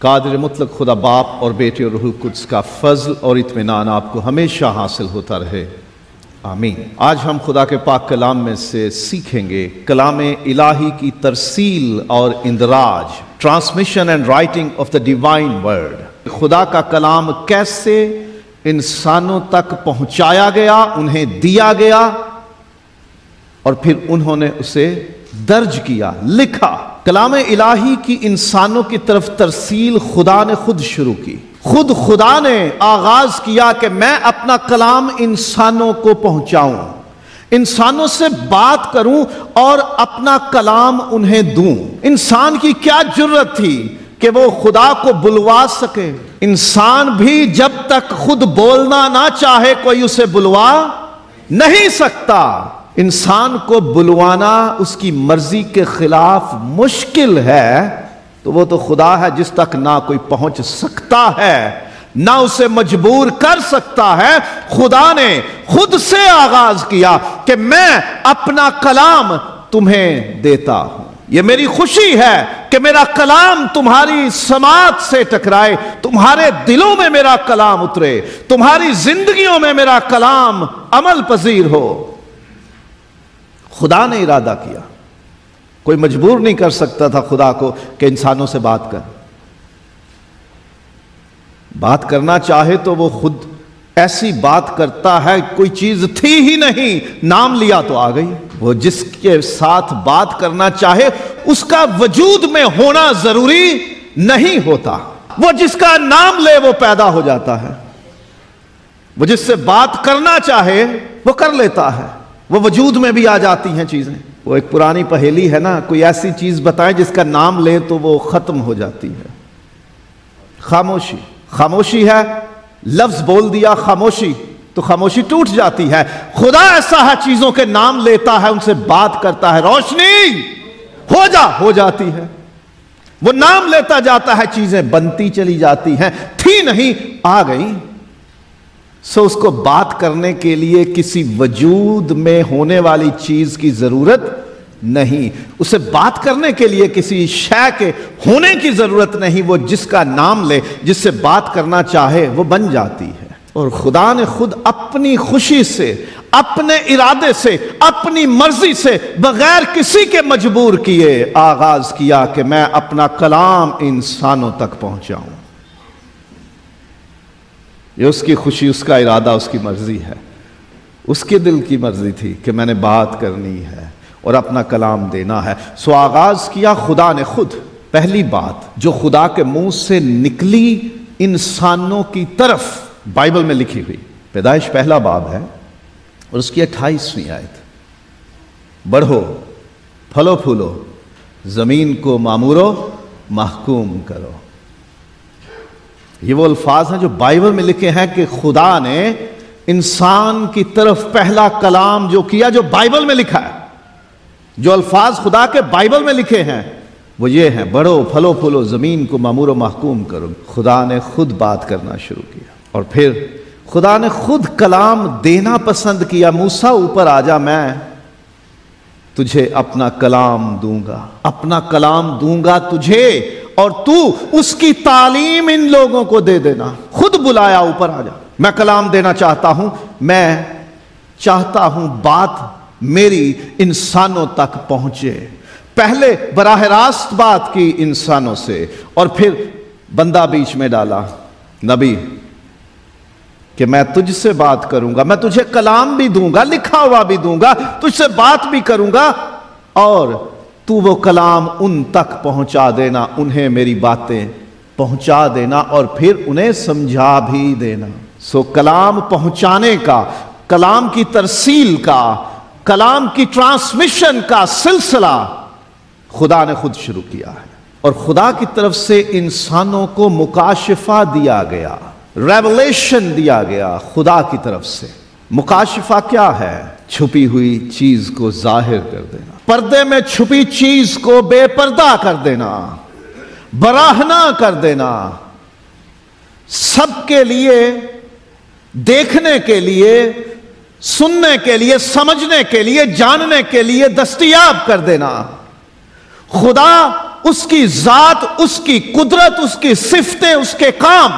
قادر مطلق خدا باپ اور بیٹے اور روح القدس کا فضل اور اطمینان آپ کو ہمیشہ حاصل ہوتا رہے، آمین۔ آج ہم خدا کے پاک کلام میں سے سیکھیں گے کلام الہی کی ترسیل اور اندراج، transmission and writing of the divine word. خدا کا کلام کیسے انسانوں تک پہنچایا گیا، انہیں دیا گیا، اور پھر انہوں نے اسے درج کیا، لکھا۔ کلام الہی کی انسانوں کی طرف ترسیل خدا نے خود شروع کی، خود خدا نے آغاز کیا کہ میں اپنا کلام انسانوں کو پہنچاؤں، انسانوں سے بات کروں اور اپنا کلام انہیں دوں۔ انسان کی کیا جرت تھی کہ وہ خدا کو بلوا سکے؟ انسان بھی جب تک خود بولنا نہ چاہے کوئی اسے بلوا نہیں سکتا۔ انسان کو بلوانا اس کی مرضی کے خلاف مشکل ہے، تو وہ تو خدا ہے جس تک نہ کوئی پہنچ سکتا ہے، نہ اسے مجبور کر سکتا ہے۔ خدا نے خود سے آغاز کیا کہ میں اپنا کلام تمہیں دیتا ہوں۔ یہ میری خوشی ہے کہ میرا کلام تمہاری سماعت سے ٹکرائے، تمہارے دلوں میں میرا کلام اترے، تمہاری زندگیوں میں میرا کلام عمل پذیر ہو۔ خدا نے ارادہ کیا، کوئی مجبور نہیں کر سکتا تھا خدا کو کہ انسانوں سے بات کر۔ بات کرنا چاہے تو وہ خود ایسی بات کرتا ہے، کوئی چیز تھی ہی نہیں، نام لیا تو آ گئی۔ وہ جس کے ساتھ بات کرنا چاہے اس کا وجود میں ہونا ضروری نہیں ہوتا، وہ جس کا نام لے وہ پیدا ہو جاتا ہے۔ وہ جس سے بات کرنا چاہے وہ کر لیتا ہے، وہ وجود میں بھی آ جاتی ہیں چیزیں۔ وہ ایک پرانی پہیلی ہے نا، کوئی ایسی چیز بتائیں جس کا نام لے تو وہ ختم ہو جاتی ہے۔ خاموشی، خاموشی ہے، لفظ بول دیا خاموشی تو خاموشی ٹوٹ جاتی ہے۔ خدا ایسا ہے، چیزوں کے نام لیتا ہے، ان سے بات کرتا ہے، روشنی ہو جاتی ہے۔ وہ نام لیتا جاتا ہے، چیزیں بنتی چلی جاتی ہیں، تھی نہیں آ گئی۔ سو اس کو بات کرنے کے لیے کسی وجود میں ہونے والی چیز کی ضرورت نہیں، اسے بات کرنے کے لیے کسی شے کے ہونے کی ضرورت نہیں۔ وہ جس کا نام لے، جس سے بات کرنا چاہے وہ بن جاتی ہے۔ اور خدا نے خود اپنی خوشی سے، اپنے ارادے سے، اپنی مرضی سے، بغیر کسی کے مجبور کیے آغاز کیا کہ میں اپنا کلام انسانوں تک پہنچاؤں۔ یہ اس کی خوشی، اس کا ارادہ، اس کی مرضی ہے۔ اس کے دل کی مرضی تھی کہ میں نے بات کرنی ہے اور اپنا کلام دینا ہے۔ سو آغاز کیا خدا نے خود۔ پہلی بات جو خدا کے منہ سے نکلی انسانوں کی طرف، بائبل میں لکھی ہوئی، پیدائش پہلا باب ہے اور اس کی 28ویں آیت، بڑھو پھلو پھولو، زمین کو معمور و محکوم کرو۔ یہ وہ الفاظ ہیں جو بائبل میں لکھے ہیں کہ خدا نے انسان کی طرف پہلا کلام جو کیا، جو بائبل میں لکھا ہے، جو الفاظ خدا کے بائبل میں لکھے ہیں وہ یہ ہیں، بڑھو پھلو پھولو، زمین کو معمور و محکوم کرو۔ خدا نے خود بات کرنا شروع کیا، اور پھر خدا نے خود کلام دینا پسند کیا۔ موسیٰ اوپر آ جا، میں تجھے اپنا کلام دوں گا، اپنا کلام دوں گا تجھے، اور تو اس کی تعلیم ان لوگوں کو دے دینا۔ خود بلایا، اوپر آ جا، میں کلام دینا چاہتا ہوں، میں چاہتا ہوں بات میری انسانوں تک پہنچے۔ پہلے براہ راست بات کی انسانوں سے، اور پھر بندہ بیچ میں ڈالا، نبی، کہ میں تجھ سے بات کروں گا، میں تجھے کلام بھی دوں گا، لکھا ہوا بھی دوں گا، تجھ سے بات بھی کروں گا، اور تو وہ کلام ان تک پہنچا دینا، انہیں میری باتیں پہنچا دینا، اور پھر انہیں سمجھا بھی دینا۔ سو کلام پہنچانے کا، کلام کی ترسیل کا، کلام کی ٹرانسمیشن کا سلسلہ خدا نے خود شروع کیا ہے، اور خدا کی طرف سے انسانوں کو مکاشفہ دیا گیا، ریولیشن دیا گیا خدا کی طرف سے۔ مکاشفہ کیا ہے؟ چھپی ہوئی چیز کو ظاہر کر دینا، پردے میں چھپی چیز کو بے پردہ کر دینا، براہنا کر دینا، سب کے لیے دیکھنے کے لیے، سننے کے لیے، سمجھنے کے لیے، جاننے کے لیے دستیاب کر دینا۔ خدا اس کی ذات، اس کی قدرت، اس کی صفتیں، اس کے کام،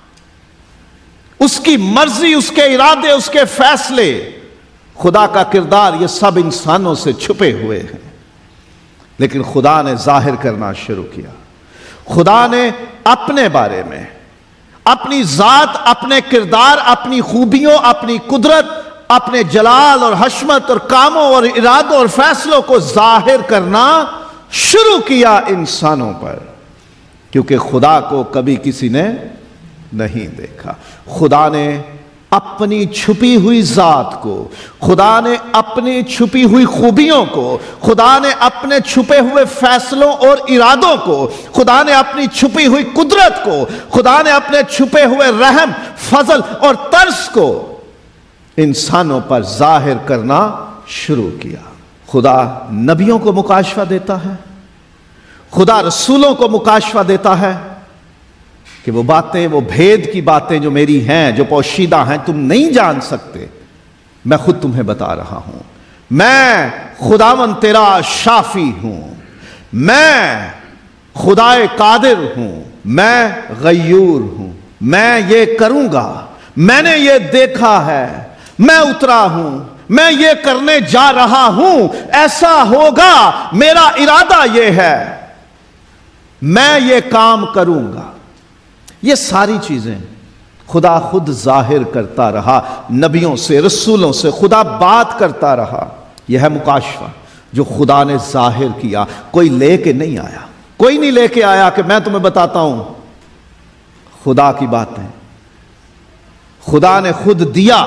اس کی مرضی، اس کے ارادے، اس کے فیصلے، خدا کا کردار، یہ سب انسانوں سے چھپے ہوئے ہیں، لیکن خدا نے ظاہر کرنا شروع کیا۔ خدا نے اپنے بارے میں، اپنی ذات، اپنے کردار، اپنی خوبیوں، اپنی قدرت، اپنے جلال اور حشمت اور کاموں اور ارادوں اور فیصلوں کو ظاہر کرنا شروع کیا انسانوں پر، کیونکہ خدا کو کبھی کسی نے نہیں دیکھا۔ خدا نے اپنی چھپی ہوئی ذات کو، خدا نے اپنی چھپی ہوئی خوبیوں کو، خدا نے اپنے چھپے ہوئے فیصلوں اور ارادوں کو، خدا نے اپنی چھپی ہوئی قدرت کو، خدا نے اپنے چھپے ہوئے رحم، فضل اور ترس کو انسانوں پر ظاہر کرنا شروع کیا۔ خدا نبیوں کو مکاشفہ دیتا ہے، خدا رسولوں کو مکاشفہ دیتا ہے کہ وہ باتیں، وہ بھید کی باتیں جو میری ہیں، جو پوشیدہ ہیں، تم نہیں جان سکتے، میں خود تمہیں بتا رہا ہوں۔ میں خداوند تیرا شافی ہوں، میں خدائے قادر ہوں، میں غیور ہوں، میں یہ کروں گا، میں نے یہ دیکھا ہے، میں اترا ہوں، میں یہ کرنے جا رہا ہوں، ایسا ہوگا، میرا ارادہ یہ ہے، میں یہ کام کروں گا۔ یہ ساری چیزیں خدا خود ظاہر کرتا رہا، نبیوں سے، رسولوں سے خدا بات کرتا رہا۔ یہ ہے مکاشفہ جو خدا نے ظاہر کیا، کوئی لے کے نہیں آیا، کوئی نہیں لے کے آیا کہ میں تمہیں بتاتا ہوں خدا کی باتیں۔ خدا نے خود دیا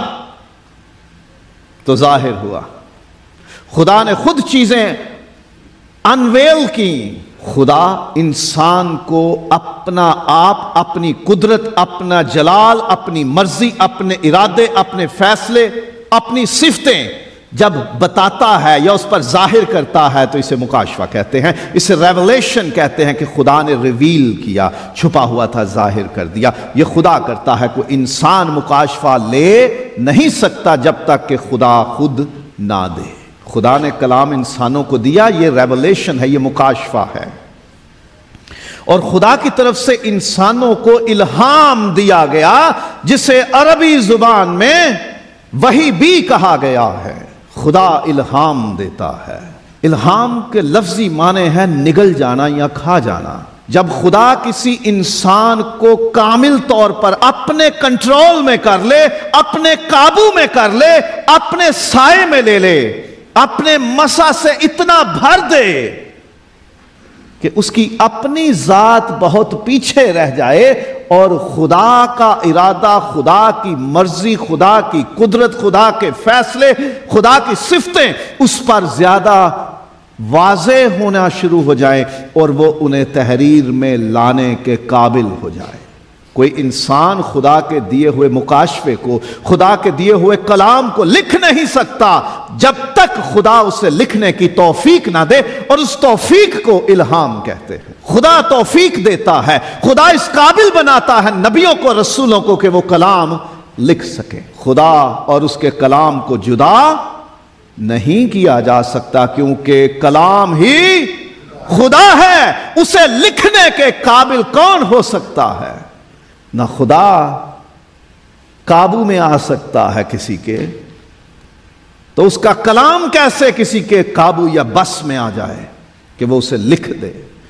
تو ظاہر ہوا، خدا نے خود چیزیں انویل کی۔ خدا انسان کو اپنا آپ، اپنی قدرت، اپنا جلال، اپنی مرضی، اپنے ارادے، اپنے فیصلے، اپنی صفتیں جب بتاتا ہے یا اس پر ظاہر کرتا ہے تو اسے مکاشفہ کہتے ہیں، اسے ریولیشن کہتے ہیں کہ خدا نے ریویل کیا، چھپا ہوا تھا ظاہر کر دیا۔ یہ خدا کرتا ہے، کوئی انسان مکاشفہ لے نہیں سکتا جب تک کہ خدا خود نہ دے۔ خدا نے کلام انسانوں کو دیا، یہ ریولیشن ہے، یہ مکاشفہ ہے۔ اور خدا کی طرف سے انسانوں کو الہام دیا گیا، جسے عربی زبان میں وحی بھی کہا گیا ہے۔ خدا الہام دیتا ہے۔ الہام کے لفظی معنی ہے نگل جانا یا کھا جانا۔ جب خدا کسی انسان کو کامل طور پر اپنے کنٹرول میں کر لے، اپنے قابو میں کر لے، اپنے سائے میں لے لے، اپنے مسا سے اتنا بھر دے کہ اس کی اپنی ذات بہت پیچھے رہ جائے اور خدا کا ارادہ، خدا کی مرضی، خدا کی قدرت، خدا کے فیصلے، خدا کی صفتیں اس پر زیادہ واضح ہونا شروع ہو جائیں اور وہ انہیں تحریر میں لانے کے قابل ہو جائے۔ کوئی انسان خدا کے دیے ہوئے مکاشفے کو، خدا کے دیے ہوئے کلام کو لکھ نہیں سکتا جب تک خدا اسے لکھنے کی توفیق نہ دے، اور اس توفیق کو الہام کہتے ہیں۔ خدا توفیق دیتا ہے، خدا اس قابل بناتا ہے نبیوں کو، رسولوں کو کہ وہ کلام لکھ سکے۔ خدا اور اس کے کلام کو جدا نہیں کیا جا سکتا، کیونکہ کلام ہی خدا ہے، اسے لکھنے کے قابل کون ہو سکتا ہے؟ نہ خدا قابو میں آ سکتا ہے کسی کے، تو اس کا کلام کیسے کسی کے قابو یا بس میں آ جائے کہ وہ اسے لکھ دے؟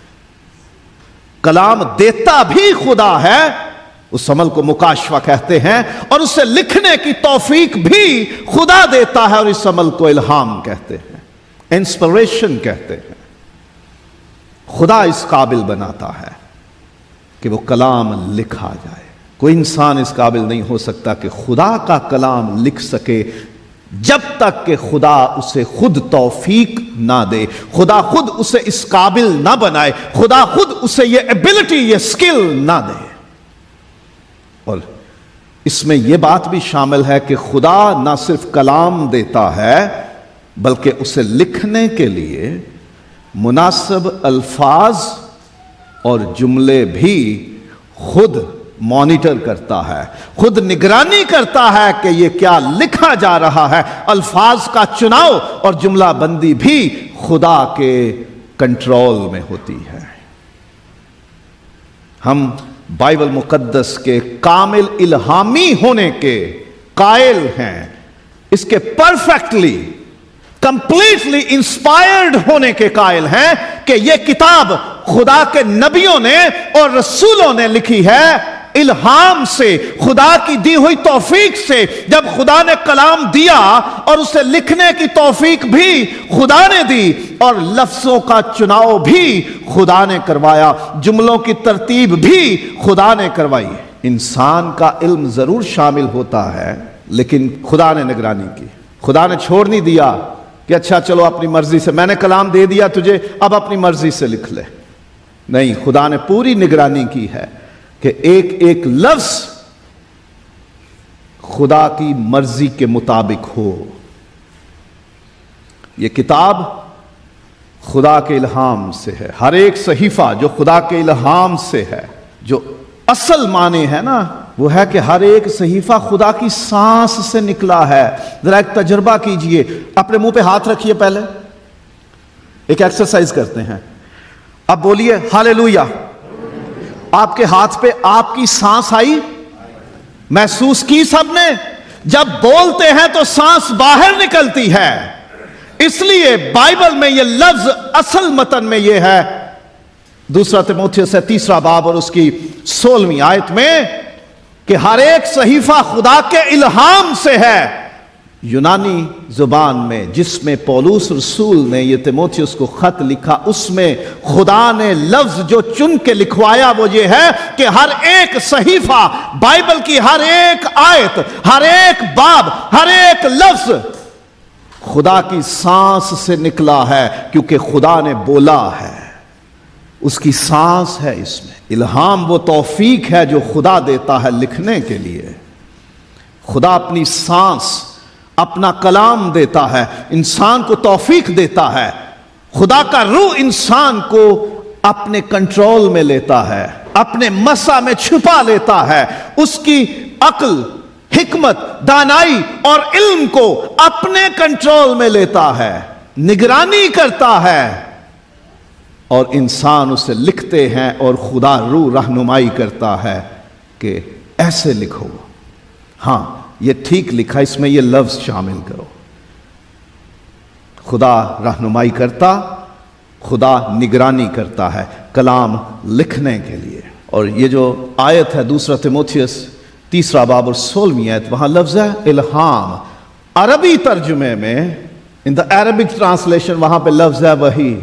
کلام دیتا بھی خدا ہے، اس عمل کو مکاشفہ کہتے ہیں، اور اسے لکھنے کی توفیق بھی خدا دیتا ہے، اور اس عمل کو الہام کہتے ہیں، انسپریشن کہتے ہیں۔ خدا اس قابل بناتا ہے کہ وہ کلام لکھا جائے۔ کوئی انسان اس قابل نہیں ہو سکتا کہ خدا کا کلام لکھ سکے جب تک کہ خدا اسے خود توفیق نہ دے، خدا خود اسے اس قابل نہ بنائے، خدا خود اسے یہ ایبلٹی، یہ سکل نہ دے۔ اور اس میں یہ بات بھی شامل ہے کہ خدا نہ صرف کلام دیتا ہے بلکہ اسے لکھنے کے لیے مناسب الفاظ اور جملے بھی خود مانیٹر کرتا ہے، خود نگرانی کرتا ہے کہ یہ کیا لکھا جا رہا ہے۔ الفاظ کا چناؤ اور جملہ بندی بھی خدا کے کنٹرول میں ہوتی ہے۔ ہم بائبل مقدس کے کامل الہامی ہونے کے قائل ہیں، اس کے پرفیکٹلی کمپلیٹلی انسپائرڈ ہونے کے قائل ہیں کہ یہ کتاب خدا کے نبیوں نے اور رسولوں نے لکھی ہے الہام سے، خدا کی دی ہوئی توفیق سے۔ جب خدا نے کلام دیا اور اسے لکھنے کی توفیق بھی خدا نے دی، اور لفظوں کا چناؤ بھی خدا نے کروایا، جملوں کی ترتیب بھی خدا نے کروائی۔ انسان کا علم ضرور شامل ہوتا ہے، لیکن خدا نے نگرانی کی۔ خدا نے چھوڑ نہیں دیا کہ اچھا چلو اپنی مرضی سے، میں نے کلام دے دیا تجھے، اب اپنی مرضی سے لکھ لے۔ نہیں، خدا نے پوری نگرانی کی ہے کہ ایک ایک لفظ خدا کی مرضی کے مطابق ہو۔ یہ کتاب خدا کے الہام سے ہے، ہر ایک صحیفہ جو خدا کے الہام سے ہے، جو اصل معنی ہے نا وہ ہے کہ ہر ایک صحیفہ خدا کی سانس سے نکلا ہے۔ ذرا ایک تجربہ کیجئے، اپنے منہ پہ ہاتھ رکھیے، پہلے ایک ایکسرسائز کرتے ہیں۔ اب بولیے ہاللیلویا۔ آپ کے ہاتھ پہ آپ کی سانس آئی؟ محسوس کی سب نے؟ جب بولتے ہیں تو سانس باہر نکلتی ہے، اس لیے بائبل میں یہ لفظ اصل متن میں یہ ہے، دوسرا تیموتھیوس 3 باب اور اس کی 16ویں آیت میں، کہ ہر ایک صحیفہ خدا کے الہام سے ہے۔ یونانی زبان میں جس میں پولس رسول نے یہ تیموتھیوس کو خط لکھا، اس میں خدا نے لفظ جو چن کے لکھوایا وہ یہ ہے کہ ہر ایک صحیفہ، بائبل کی ہر ایک آیت، ہر ایک باب، ہر ایک لفظ خدا کی سانس سے نکلا ہے، کیونکہ خدا نے بولا ہے، اس کی سانس ہے اس میں۔ الہام وہ توفیق ہے جو خدا دیتا ہے لکھنے کے لیے۔ خدا اپنی سانس، اپنا کلام دیتا ہے، انسان کو توفیق دیتا ہے۔ خدا کا روح انسان کو اپنے کنٹرول میں لیتا ہے، اپنے مسا میں چھپا لیتا ہے، اس کی عقل، حکمت، دانائی اور علم کو اپنے کنٹرول میں لیتا ہے، نگرانی کرتا ہے، اور انسان اسے لکھتے ہیں اور خدا روح رہنمائی کرتا ہے کہ ایسے لکھو، ہاں یہ ٹھیک لکھا، اس میں یہ لفظ شامل کرو۔ خدا رہنمائی کرتا، خدا نگرانی کرتا ہے کلام لکھنے کے لیے۔ اور یہ جو آیت ہے دوسرا تیموتھیوس 3 باب اور 16ویں آیت، وہاں لفظ ہے الہام۔ عربی ترجمے میں ان دا عربک ٹرانسلیشن وہاں پہ لفظ ہے وحی،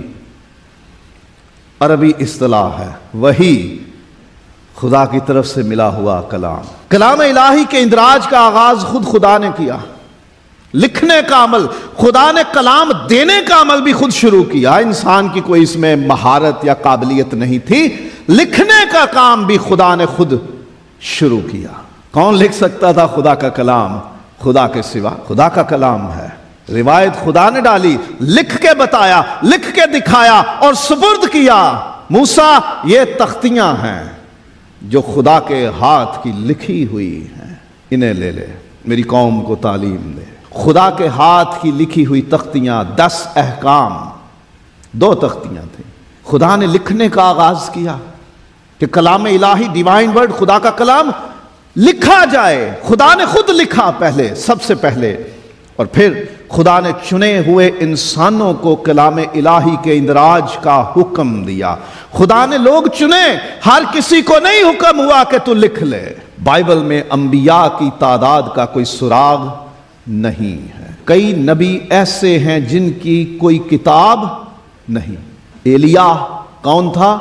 عربی اصطلاح ہے وحی، خدا کی طرف سے ملا ہوا کلام۔ کلام الہی کے اندراج کا آغاز خود خدا نے کیا، لکھنے کا عمل، خدا نے کلام دینے کا عمل بھی خود شروع کیا۔ انسان کی کوئی اس میں مہارت یا قابلیت نہیں تھی، لکھنے کا کام بھی خدا نے خود شروع کیا۔ کون لکھ سکتا تھا خدا کا کلام خدا کے سوا؟ خدا کا کلام ہے، روایت خدا نے ڈالی، لکھ کے بتایا، لکھ کے دکھایا اور سپرد کیا۔ موسیٰ یہ تختیاں ہیں جو خدا کے ہاتھ کی لکھی ہوئی ہیں، انہیں لے لے، میری قوم کو تعلیم دے۔ خدا کے ہاتھ کی لکھی ہوئی تختیاں، 10 احکام، 2 تختیاں تھیں۔ خدا نے لکھنے کا آغاز کیا کہ کلام الہی، ڈیوائن ورڈ، خدا کا کلام لکھا جائے۔ خدا نے خود لکھا پہلے، سب سے پہلے، اور پھر خدا نے چنے ہوئے انسانوں کو کلام الہی کے اندراج کا حکم دیا۔ خدا نے لوگ چنے، ہر کسی کو نہیں حکم ہوا کہ تو لکھ لے۔ بائبل میں انبیاء کی تعداد کا کوئی سراغ نہیں ہے۔ کئی نبی ایسے ہیں جن کی کوئی کتاب نہیں۔ ایلیاہ کون تھا؟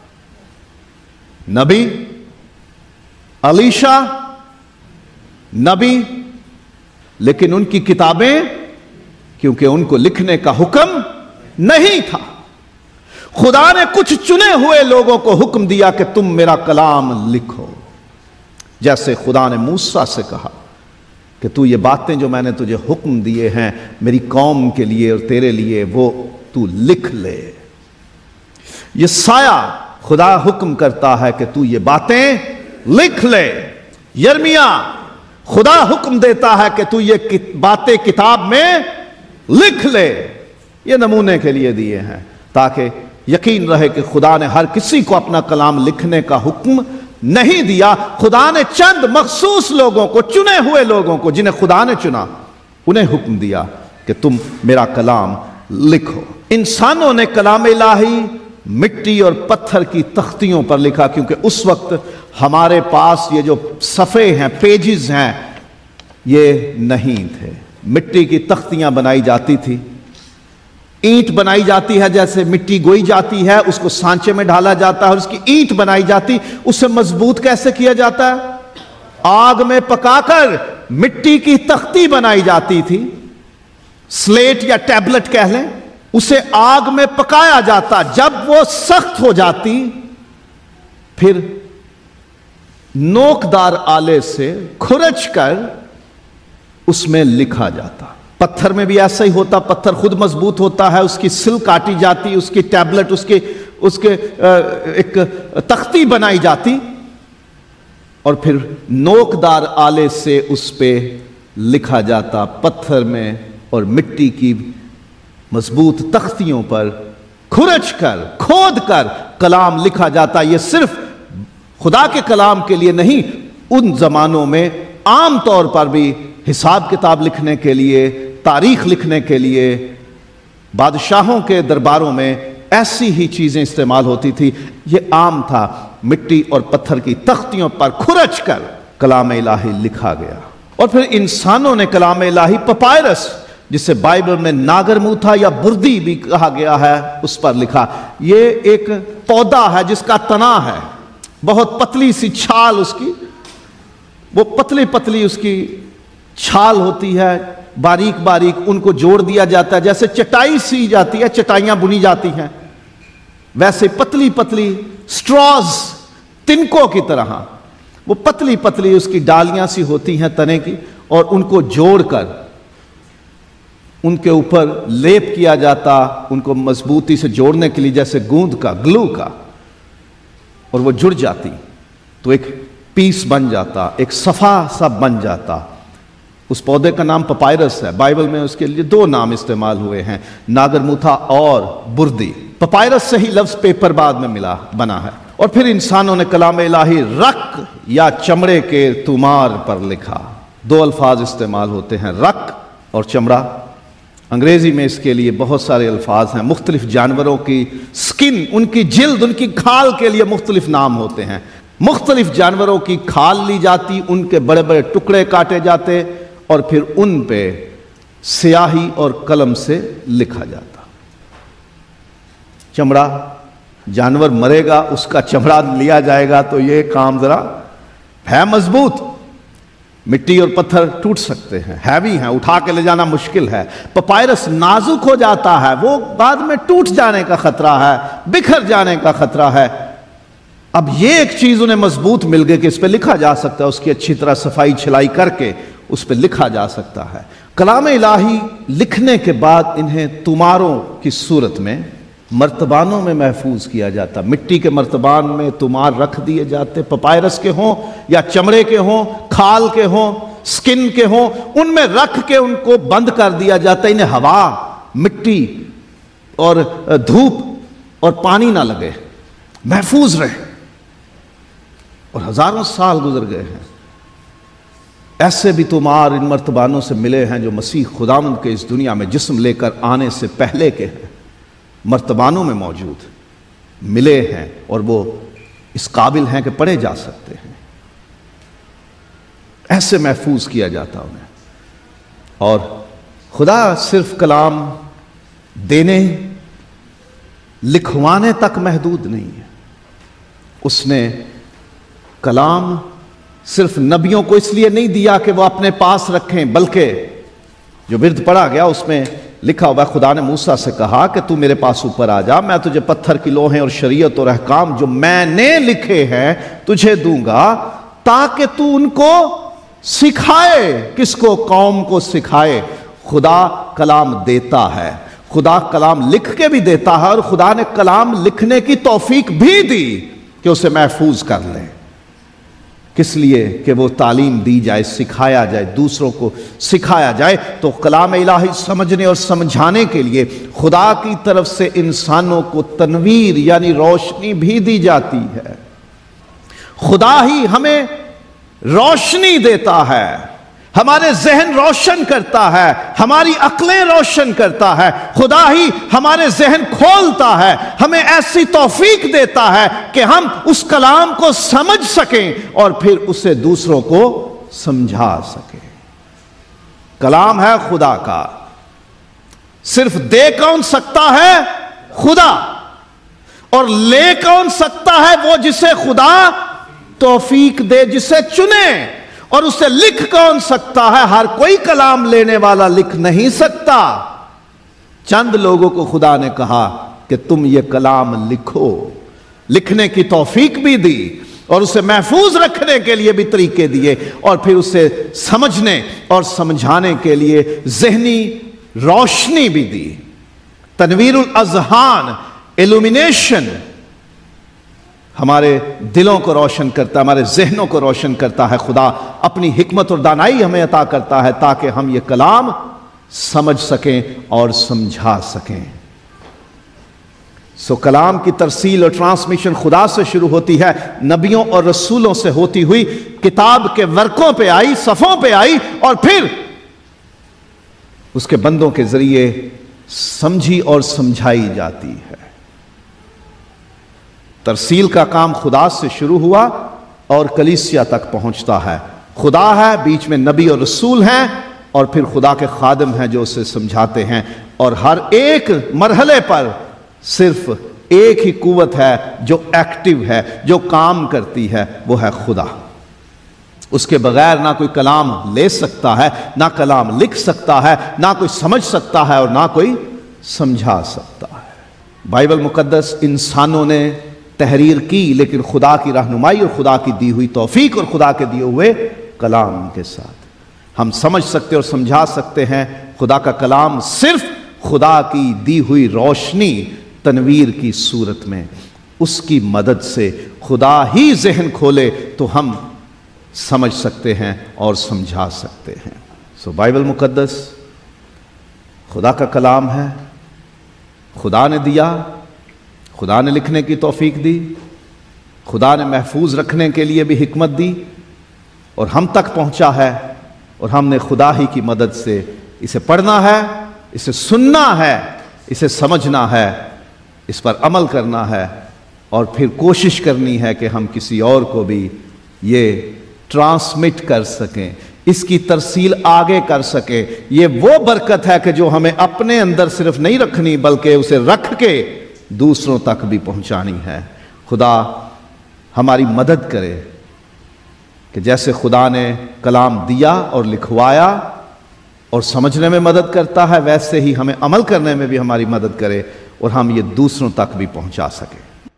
نبی۔ الیشا نبی، لیکن ان کی کتابیں، کیونکہ ان کو لکھنے کا حکم نہیں تھا۔ خدا نے کچھ چنے ہوئے لوگوں کو حکم دیا کہ تم میرا کلام لکھو، جیسے خدا نے موسیٰ سے کہا کہ تو یہ باتیں جو میں نے تجھے حکم دیے ہیں میری قوم کے لیے اور تیرے لیے، وہ تو لکھ لے۔ یہ سایہ خدا حکم کرتا ہے کہ تو یہ باتیں لکھ لے۔ یرمیاہ خدا حکم دیتا ہے کہ تو یہ باتیں کتاب میں لکھ لے۔ یہ نمونے کے لیے دیے ہیں تاکہ یقین رہے کہ خدا نے ہر کسی کو اپنا کلام لکھنے کا حکم نہیں دیا. خدا نے چند مخصوص لوگوں کو، چنے ہوئے لوگوں کو جنہیں خدا نے چنا، انہیں حکم دیا کہ تم میرا کلام لکھو. انسانوں نے کلام الہی مٹی اور پتھر کی تختیوں پر لکھا، کیونکہ اس وقت ہمارے پاس یہ جو صفحے ہیں، پیجز ہیں، یہ نہیں تھے. مٹی کی تختیاں بنائی جاتی تھی، اینٹ بنائی جاتی ہے، جیسے مٹی گوئی جاتی ہے، اس کو سانچے میں ڈالا جاتا ہے اور اس کی اینٹ بنائی جاتی. اسے مضبوط کیسے کیا جاتا ہے؟ آگ میں پکا کر مٹی کی تختی بنائی جاتی تھی، سلیٹ یا ٹیبلٹ کہہ لیں. اسے آگ میں پکایا جاتا، جب وہ سخت ہو جاتی پھر نوکدار آلے سے کھرچ کر اس میں لکھا جاتا. پتھر میں بھی ایسا ہی ہوتا، پتھر خود مضبوط ہوتا ہے، اس کی سل کاٹی جاتی، اس کی ٹیبلٹ، اس کے ایک تختی بنائی جاتی اور پھر نوکدار آلے سے اس پہ لکھا جاتا. پتھر میں اور مٹی کی مضبوط تختیوں پر کھرچ کر، کھود کر کلام لکھا جاتا. یہ صرف خدا کے کلام کے لیے نہیں، ان زمانوں میں عام طور پر بھی حساب کتاب لکھنے کے لیے، تاریخ لکھنے کے لیے بادشاہوں کے درباروں میں ایسی ہی چیزیں استعمال ہوتی تھی. یہ عام تھا. مٹی اور پتھر کی تختیوں پر کھرچ کر کلام الہی لکھا گیا. اور پھر انسانوں نے کلام الہی پپائرس، جسے بائبل میں ناگرموتھا یا بردی بھی کہا گیا ہے، اس پر لکھا. یہ ایک پودا ہے جس کا تنا ہے، بہت پتلی سی چھال اس کی، وہ پتلی پتلی اس کی چھال ہوتی ہے، باریک باریک ان کو جوڑ دیا جاتا ہے. جیسے چٹائی سی جاتی ہے، چٹائیاں بنی جاتی ہیں، ویسے پتلی پتلی سٹراز، تنکوں کی طرح وہ پتلی پتلی اس کی ڈالیاں سی ہوتی ہیں تنے کی، اور ان کو جوڑ کر ان کے اوپر لیپ کیا جاتا، ان کو مضبوطی سے جوڑنے کے لیے، جیسے گوند کا، گلو کا، اور وہ جڑ جاتی تو ایک پیس بن جاتا، ایک صفحہ سا بن جاتا. اس پودے کا نام پپائرس ہے. بائبل میں اس کے لیے 2 نام استعمال ہوئے ہیں، ناگرموتھا اور بردی. پپائرس سے ہی لفظ پیپر بعد میں بنا ہے. اور پھر انسانوں نے کلام الہی رق یا چمڑے کے تومار پر لکھا. 2 الفاظ استعمال ہوتے ہیں، رق اور چمڑا. انگریزی میں اس کے لیے بہت سارے الفاظ ہیں. مختلف جانوروں کی سکن، ان کی جلد، ان کی کھال کے لیے مختلف نام ہوتے ہیں. مختلف جانوروں کی کھال لی جاتی، ان کے بڑے بڑے ٹکڑے کاٹے جاتے اور پھر ان پہ سیاہی اور قلم سے لکھا جاتا. چمڑا، جانور مرے گا اس کا چمڑا لیا جائے گا تو یہ کام ذرا ہے مضبوط. مٹی اور پتھر ٹوٹ سکتے ہیں، ہیوی ہیں، اٹھا کے لے جانا مشکل ہے. پپائرس نازک ہو جاتا ہے، وہ بعد میں ٹوٹ جانے کا خطرہ ہے، بکھر جانے کا خطرہ ہے. اب یہ ایک چیز انہیں مضبوط مل گئی کہ اس پہ لکھا جا سکتا ہے، اس کی اچھی طرح صفائی چھلائی کر کے اس پہ لکھا جا سکتا ہے. کلام الہی لکھنے کے بعد انہیں توماروں کی صورت میں مرتبانوں میں محفوظ کیا جاتا. مٹی کے مرتبان میں تومار رکھ دیے جاتے، پپائرس کے ہوں یا چمڑے کے ہوں، کھال کے ہوں، سکن کے ہوں، ان میں رکھ کے ان کو بند کر دیا جاتا. انہیں ہوا، مٹی اور دھوپ اور پانی نہ لگے، محفوظ رہے. اور ہزاروں سال گزر گئے ہیں. ایسے بھی تومار ان مرتبانوں سے ملے ہیں جو مسیح خداوند کے اس دنیا میں جسم لے کر آنے سے پہلے کے ہیں، مرتبانوں میں موجود ملے ہیں، اور وہ اس قابل ہیں کہ پڑھے جا سکتے ہیں. ایسے محفوظ کیا جاتا انہیں. اور خدا صرف کلام دینے، لکھوانے تک محدود نہیں ہے. اس نے کلام صرف نبیوں کو اس لیے نہیں دیا کہ وہ اپنے پاس رکھیں، بلکہ جو ورد پڑھا گیا اس میں لکھا ہوا خدا نے موسیٰ سے کہا کہ تو میرے پاس اوپر آ جا، میں تجھے پتھر کی لوحیں اور شریعت اور احکام جو میں نے لکھے ہیں تجھے دوں گا، تاکہ تو ان کو سکھائے. کس کو؟ قوم کو سکھائے. خدا کلام دیتا ہے، خدا کلام لکھ کے بھی دیتا ہے، اور خدا نے کلام لکھنے کی توفیق بھی دی کہ اسے محفوظ کر لیں. کس لیے کہ وہ تعلیم دی جائے، سکھایا جائے، دوسروں کو سکھایا جائے۔ تو کلام الہی سمجھنے اور سمجھانے کے لیے خدا کی طرف سے انسانوں کو تنویر یعنی روشنی بھی دی جاتی ہے۔ خدا ہی ہمیں روشنی دیتا ہے، ہمارے ذہن روشن کرتا ہے، ہماری عقلیں روشن کرتا ہے، خدا ہی ہمارے ذہن کھولتا ہے، ہمیں ایسی توفیق دیتا ہے کہ ہم اس کلام کو سمجھ سکیں اور پھر اسے دوسروں کو سمجھا سکیں۔ کلام ہے خدا کا، صرف دے کون سکتا ہے؟ خدا۔ اور لے کون سکتا ہے؟ وہ جسے خدا توفیق دے، جسے چنے۔ اور اسے لکھ کون سکتا ہے؟ ہر کوئی کلام لینے والا لکھ نہیں سکتا۔ چند لوگوں کو خدا نے کہا کہ تم یہ کلام لکھو، لکھنے کی توفیق بھی دی اور اسے محفوظ رکھنے کے لیے بھی طریقے دیے، اور پھر اسے سمجھنے اور سمجھانے کے لیے ذہنی روشنی بھی دی۔ تنویر الاذہان، ایلومینیشن، ہمارے دلوں کو روشن کرتا ہے، ہمارے ذہنوں کو روشن کرتا ہے۔ خدا اپنی حکمت اور دانائی ہمیں عطا کرتا ہے تاکہ ہم یہ کلام سمجھ سکیں اور سمجھا سکیں۔ کلام کی ترسیل اور ٹرانسمیشن خدا سے شروع ہوتی ہے، نبیوں اور رسولوں سے ہوتی ہوئی کتاب کے ورقوں پہ آئی، صفوں پہ آئی، اور پھر اس کے بندوں کے ذریعے سمجھی اور سمجھائی جاتی ہے۔ ترسیل کا کام خدا سے شروع ہوا اور کلیسیا تک پہنچتا ہے۔ خدا ہے، بیچ میں نبی اور رسول ہیں، اور پھر خدا کے خادم ہیں جو اسے سمجھاتے ہیں، اور ہر ایک مرحلے پر صرف ایک ہی قوت ہے جو ایکٹیو ہے، جو کام کرتی ہے، وہ ہے خدا۔ اس کے بغیر نہ کوئی کلام لے سکتا ہے، نہ کلام لکھ سکتا ہے، نہ کوئی سمجھ سکتا ہے، اور نہ کوئی سمجھا سکتا ہے۔ بائبل مقدس انسانوں نے تحریر کی، لیکن خدا کی رہنمائی اور خدا کی دی ہوئی توفیق اور خدا کے دیے ہوئے کلام کے ساتھ ہم سمجھ سکتے اور سمجھا سکتے ہیں۔ خدا کا کلام صرف خدا کی دی ہوئی روشنی، تنویر کی صورت میں، اس کی مدد سے خدا ہی ذہن کھولے تو ہم سمجھ سکتے ہیں اور سمجھا سکتے ہیں۔ بائبل مقدس خدا کا کلام ہے، خدا نے دیا، خدا نے لکھنے کی توفیق دی، خدا نے محفوظ رکھنے کے لیے بھی حکمت دی، اور ہم تک پہنچا ہے، اور ہم نے خدا ہی کی مدد سے اسے پڑھنا ہے، اسے سننا ہے، اسے سمجھنا ہے، اس پر عمل کرنا ہے، اور پھر کوشش کرنی ہے کہ ہم کسی اور کو بھی یہ ٹرانسمٹ کر سکیں، اس کی ترسیل آگے کر سکیں۔ یہ وہ برکت ہے کہ جو ہمیں اپنے اندر صرف نہیں رکھنی بلکہ اسے رکھ کے دوسروں تک بھی پہنچانی ہے۔ خدا ہماری مدد کرے کہ جیسے خدا نے کلام دیا اور لکھوایا اور سمجھنے میں مدد کرتا ہے، ویسے ہی ہمیں عمل کرنے میں بھی ہماری مدد کرے اور ہم یہ دوسروں تک بھی پہنچا سکیں۔